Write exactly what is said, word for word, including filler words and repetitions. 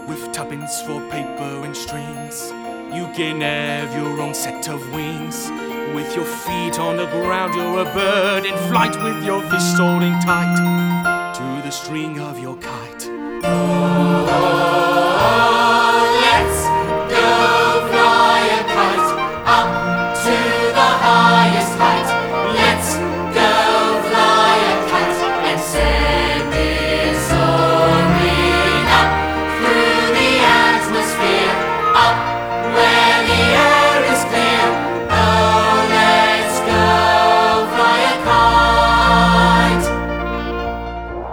with tuppence for paper and strings. You can have your own set of wings. With your feet on the ground, you're a bird in flight, with your fists holding tight to the string of your kite. Oh, let's go fly a kite up to the highest heights.